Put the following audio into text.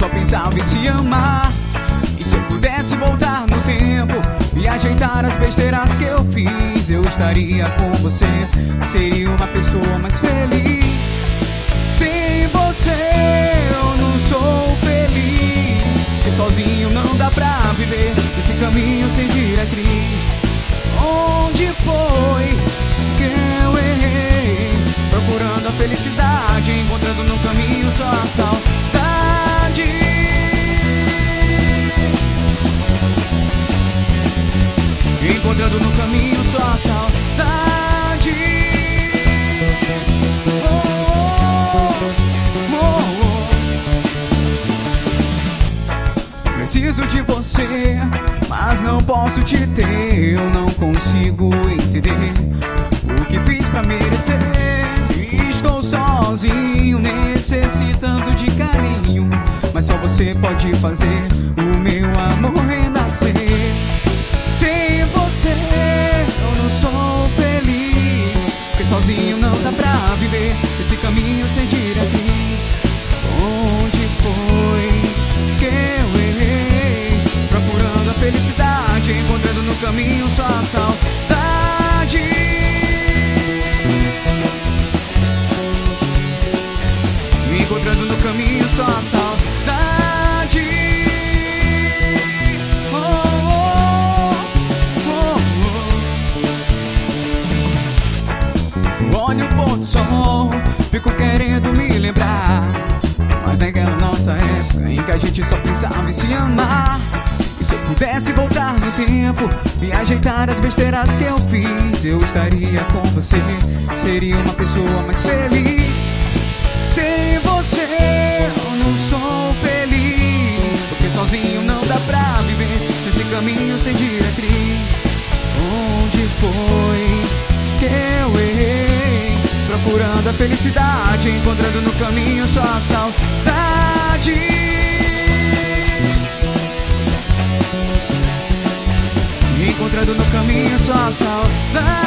só pensava em se amar. E se eu pudesse voltar no tempo e ajeitar as besteiras que eu fiz, eu estaria com você, seria uma pessoa mais feliz. Sem você eu não sou feliz, porque sozinho não dá pra viver esse caminho sem diretriz. Onde foi que eu errei? Procurando a felicidade, encontrando no caminho só a saudade. Encontrando no caminho só a saudade. Preciso de você, mas não posso te ter. Eu não consigo entender o que fiz pra merecer. Estou sozinho, necessitando de carinho, mas só você pode fazer o meu amor renascer. Sem você eu não sou feliz, porque sozinho não dá pra viver esse caminho sem diretriz. Onde foi que eu errei? Procurando a felicidade, encontrando no caminho só a saudade. Encontrando no caminho só a saudade. Olho o pôr do sol, fico querendo me lembrar, mas naquela nossa época em que a gente só pensava em se amar. E se eu pudesse voltar no tempo e ajeitar as besteiras que eu fiz, eu estaria com você, seria uma pessoa mais feliz. Sem você eu não sou feliz, porque sozinho não dá pra viver esse caminho sem diretriz. Onde foi que eu errei? Procurando a felicidade, encontrando no caminho só a saudade. Encontrando no caminho só a saudade.